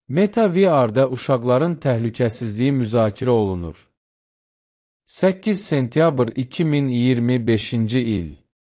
Meta VR-da uşaqların təhlükəsizliyi müzakirə olunur. 8 sentyabr 2025-ci il.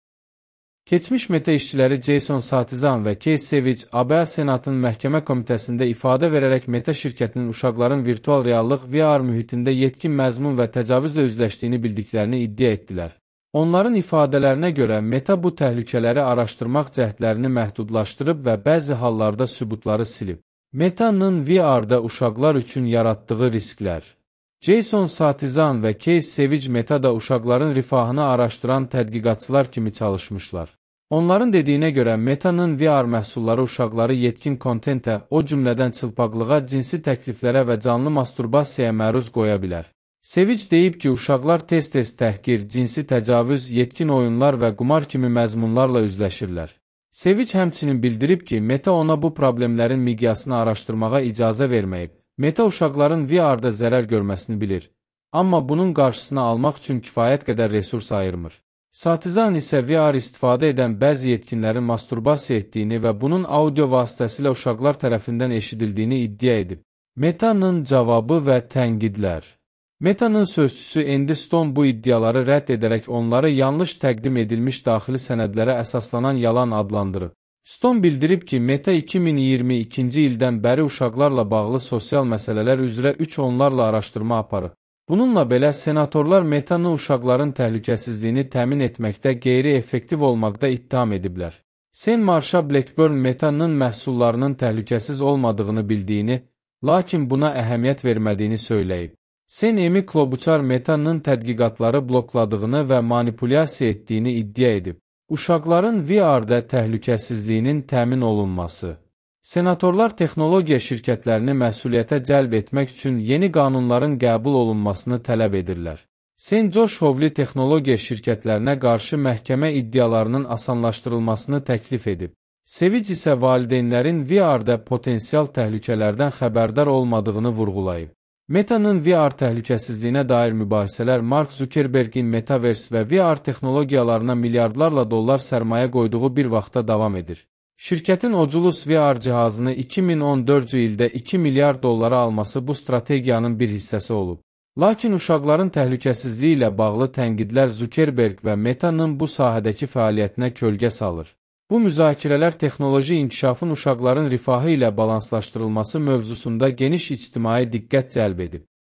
Keçmiş Meta işçiləri Jason Satizan və Keith Savage ABŞ Senatının məhkəmə komitəsində ifadə verərək Meta şirkətinin uşaqların virtual reallıq VR mühitində yetkin məzmun və təcavüzlə üzləşdiyini bildiklərini iddia etdilər. Onların ifadələrinə görə Meta bu təhlükələri araşdırmaq cəhdlərini məhdudlaşdırıb və bəzi hallarda sübutları silib. Meta'nın VR-da uşaqlar üçün yaratdığı risklər. Jason Satizan və Keith Savage Meta'da uşaqların rifahını araşdıran tədqiqatçılar kimi çalışmışlar. Onların dediyinə görə Meta'nın VR məhsulları uşaqları yetkin kontentə, o cümlədən çılpaqlığa, cinsi təkliflərə və canlı masturbasiyaya məruz qoya bilər. Savage deyib ki, uşaqlar tez-tez təhqir, cinsi təcavüz, yetkin oyunlar və qumar kimi məzmunlarla üzləşirlər. Savage həmçinin bildirib ki, Meta ona bu problemlərin miqyasını araşdırmağa icazə verməyib. Meta uşaqların VR-da zərər görməsini bilir, amma bunun qarşısını almaq üçün kifayət qədər resurs ayırmır. Satizan isə VR istifadə edən bəzi yetkinlərin masturbasiya etdiyini və bunun audio vasitəsilə uşaqlar tərəfindən eşidildiyini iddia edib. Meta'nın cavabı və tənqidlər. Meta'nın sözçüsü Andy Stone bu iddiaları rədd edərək onları yanlış təqdim edilmiş daxili sənədlərə əsaslanan yalan adlandırıb. Stone bildirib ki, Meta 2022-ci ildən bəri uşaqlarla bağlı sosial məsələlər üzrə 3 onlarla araşdırma aparıb. Bununla belə, senatorlar Meta'nı uşaqların təhlükəsizliyini təmin etməkdə qeyri-effektiv olmaqda ittiham ediblər. Sen Marsha Blackburn Meta'nın məhsullarının təhlükəsiz olmadığını bildiyini, lakin buna əhəmiyyət vermədiyini söyləyib. Sen Amy Klobuchar Meta'nın tədqiqatları blokladığını və manipulyasiya etdiyini iddia edib. Uşaqların VR-da təhlükəsizliyinin təmin olunması. Senatorlar texnologiya şirkətlərini məsuliyyətə cəlb etmək üçün yeni qanunların qəbul olunmasını tələb edirlər. Sen Josh Hawley texnologiya şirkətlərinə qarşı məhkəmə iddialarının asanlaşdırılmasını təklif edib. Savage isə valideynlərin VR-da potensial təhlükələrdən xəbərdar olmadığını vurğulayıb. Meta'nın VR təhlükəsizliyinə dair mübahisələr Mark Zuckerbergin Metaverse və VR texnologiyalarına milyardlarla dollar sərmayə qoyduğu bir vaxtda davam edir. Şirkətin Oculus VR cihazını 2014-cü ildə 2 milyard dollara alması bu strategiyanın bir hissəsi olub. Lakin uşaqların təhlükəsizliyi ilə bağlı tənqidlər Zuckerberg və Meta'nın bu sahədəki fəaliyyətinə kölgə salır. Bu müzakirələr texnoloji inkişafın uşaqların rifahı ilə balanslaşdırılması mövzusunda geniş ictimai diqqət cəlb edib.